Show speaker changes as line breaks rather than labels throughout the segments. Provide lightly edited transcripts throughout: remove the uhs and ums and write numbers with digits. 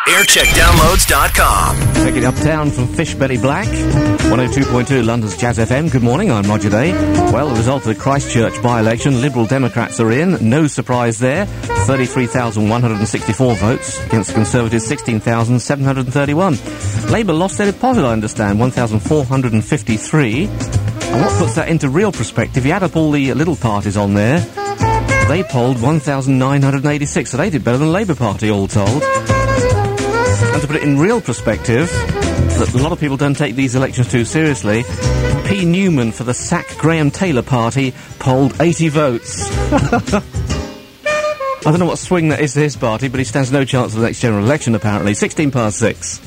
Aircheckdownloads.com.
Taking uptown from Fishbelly Black, 102.2 London's Jazz FM. Good morning, I'm Roger Day. Well, the result of the Christchurch by-election, Liberal Democrats are in. No surprise there. 33,164 votes against Conservatives 16,731. Labour lost their deposit, I understand, 1,453. And what puts that into real perspective, you add up all the little parties on there, they polled 1,986, so they did better than the Labour Party, all told. And to put it in real perspective, that a lot of people don't take these elections too seriously, P. Newman for the Sack Graham Taylor Party polled 80 votes. I don't know what swing that is to his party, but he stands no chance of the next general election, apparently. 6:16.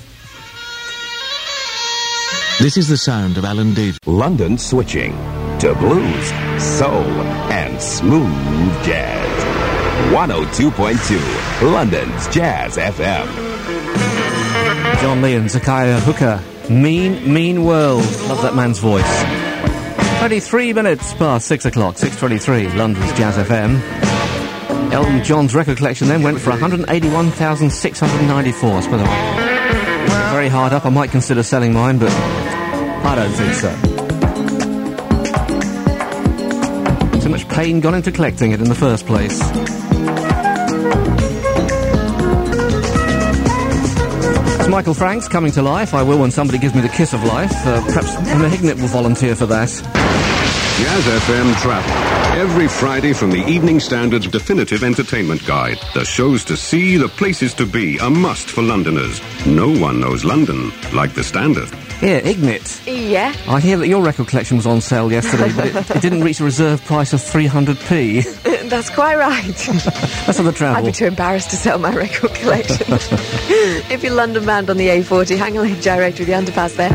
This is the sound of Alan Davis.
London switching to blues, soul, and smooth jazz. 102.2 London's Jazz FM.
John Lee and Zakiya Hooker. Mean World. Love that man's voice. 23 minutes past 6 o'clock, 6:23, London's Jazz FM. Elton John's record collection then went for 181,694. I suppose I'm very hard up. I might consider selling mine, but I don't think so. Too much pain gone into collecting it in the first place. Michael Franks coming to life. I will when somebody gives me the kiss of life. Perhaps Emma Hignett will volunteer for that.
Jazz FM Travel. Every Friday from the Evening Standard's definitive entertainment guide. The shows to see, the places to be. A must for Londoners. No one knows London like the Standard.
Here, Ignit.
Yeah?
I hear that your record collection was on sale yesterday, but it didn't reach a reserve price of 300p.
That's quite right.
That's on the travel.
I'd be too embarrassed to sell my record collection. If you're London bound on the A40, hang a link direct with the underpass there.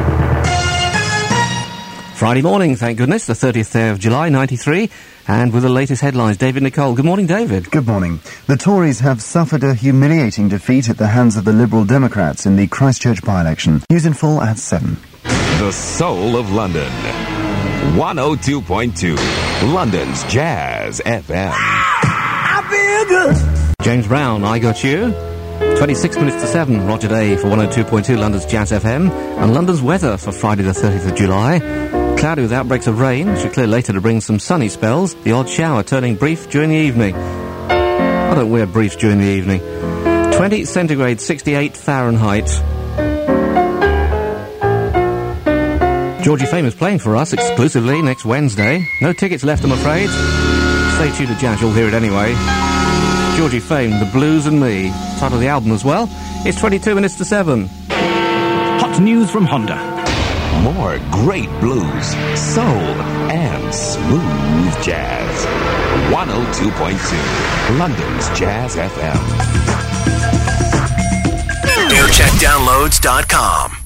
Friday morning, thank goodness, the 30th day of July, 93, and with the latest headlines, David Nicole. Good morning, David.
Good morning. The Tories have suffered a humiliating defeat at the hands of the Liberal Democrats in the Christchurch by-election. News in full at 7.
The soul of London. 102.2 London's Jazz FM.
I feel good. James Brown, I Got You. 26 minutes to 7, Roger Day for 102.2 London's Jazz FM. And London's weather for Friday the 30th of July. Cloudy with outbreaks of rain, should clear later to bring some sunny spells. The odd shower turning brief during the evening. I don't wear briefs during the evening. 20 centigrade, 68 Fahrenheit. Georgie Fame is playing for us exclusively next Wednesday. No tickets left, I'm afraid. Stay tuned to Jazz, you'll hear it anyway. Georgie Fame, The Blues and Me. Title of the album as well. It's 22 minutes to 7.
Hot news from Honda.
More great blues, soul, and smooth jazz. 102.2 London's Jazz FM. Aircheckdownloads.com.